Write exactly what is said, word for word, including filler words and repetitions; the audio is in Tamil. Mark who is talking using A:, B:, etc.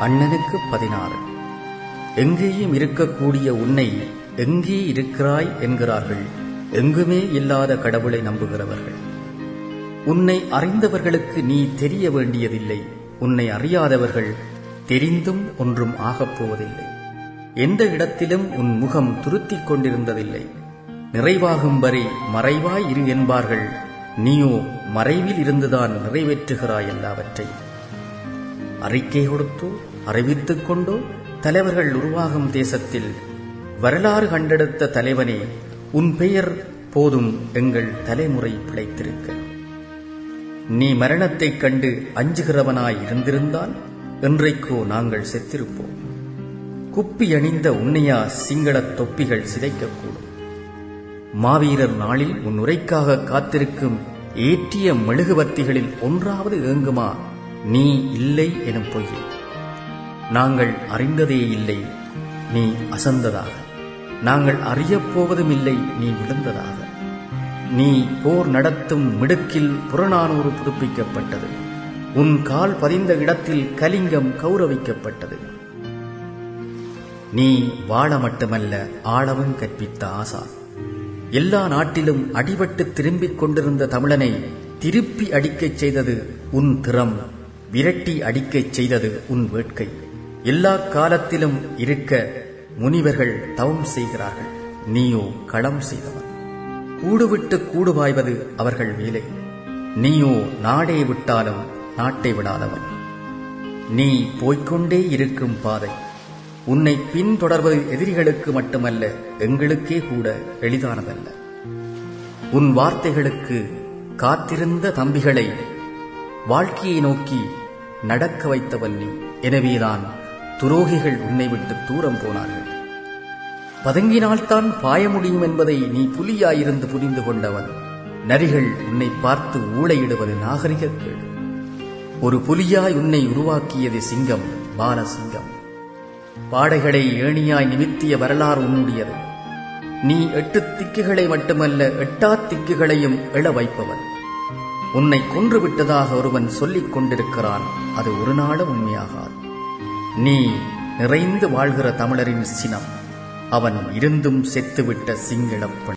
A: அண்ணனுக்கு பதினாறு. எங்கேயும் இருக்கக்கூடிய உன்னை எங்கே இருக்கிறாய் என்கிறார்கள் எங்குமே இல்லாத கடவுளை நம்புகிறவர்கள். உன்னை அறிந்தவர்களுக்கு நீ தெரிய வேண்டியதில்லை. உன்னை அறியாதவர்கள் தெரிந்தும் ஒன்றும் ஆகப் போவதில்லை. எந்த இடத்திலும் உன் முகம் துருத்திக் கொண்டிருந்ததில்லை. நிறைவாகும் வரை மறைவாய் இரு என்பார்கள். நீயோ மறைவில் இருந்துதான் நிறைவேற்றுகிறாய் எல்லாவற்றை. அறிக்கை கொடுத்தோ அறிவித்துக் கொண்டோ தலைவர்கள் உருவாகும் தேசத்தில் வரலாறு கண்டெடுத்த தலைவனே, உன் பெயர் போதும் எங்கள் தலைமுறை பிழைத்திருக்க. நீ மரணத்தைக் கண்டு அஞ்சுகிறவனாய் இருந்திருந்தால் என்றைக்கோ நாங்கள் செத்திருப்போம். குப்பி அணிந்த உன்னையா சிங்களத் தொப்பிகள் சிதைக்கக்கூடும். மாவீரர் நாளில் உன் உரைக்காக காத்திருக்கும் ஏற்றிய மெழுகுவர்த்திகளில் ஒன்றாவது ஏங்குமா நீ இல்லை எனும் பொய்யை? நாங்கள் அறிந்ததே இல்லை நீ அசந்ததாக, நாங்கள் அறியப்போவதும் இல்லை நீ விழுந்ததாக. நீ போர் நடத்தும் மிடுக்கில் புறநானூறு புதுப்பிக்கப்பட்டது. உன் கால் பதிந்த இடத்தில் கலிங்கம் கௌரவிக்கப்பட்டது. நீ வாழ மட்டுமல்ல ஆளவும் கற்பித்த ஆசான். எல்லா நாட்டிலும் அடிபட்டு திரும்பிக் கொண்டிருந்த தமிழனை திருப்பி அடிக்கச் செய்தது உன் திறம், விரட்டி அடிக்கச் செய்தது உன் வேட்கை. எல்லா காலத்திலும் இருக்க முனிவர்கள் தவம் செய்கிறார்கள், நீயோ களம் செய்தவன். கூடுவிட்டு கூடுபாய்வது அவர்கள் வேலை, நீயோ நாடே விட்டாலும் நாட்டை விடாதவன். நீ போய்கொண்டே இருக்கும் பாதை, உன்னை பின்தொடர்வது எதிரிகளுக்கு மட்டுமல்ல எங்களுக்கே கூட எளிதானதல்ல. உன் வார்த்தைகளுக்கு காத்திருந்த தம்பிகளை வாழ்க்கையை நோக்கி நடக்க வைத்தவன் நீ. எனவேதான் துரோகிகள் உன்னை விட்டு தூரம் போனார்கள். பதுங்கினால்தான் பாய முடியும் என்பதை நீ புலியாயிருந்து புரிந்து கொண்டவன். நரிகள் உன்னை பார்த்து ஊளையிடுவது நாகரிக கேடு. ஒரு புலியாய் உன்னை உருவாக்கியது சிங்கம், பாலசிங்கம். பாடைகளை ஏணியாய் நிமித்திய வரலாறு உன்னுடையது. நீ எட்டு திக்குகளை மட்டுமல்ல எட்டா திக்குகளையும் எழ வைப்பவன். உன்னை கொன்று விட்டதாக ஒருவன் சொல்லிக் கொண்டிருக்கிறான், அது ஒரு நாளும் உண்மையாகாது. நீ நிறைந்து வாழ்கிற தமிழரின் சினம், அவன் இருந்தும் செத்துவிட்ட சிங்களப்பன்.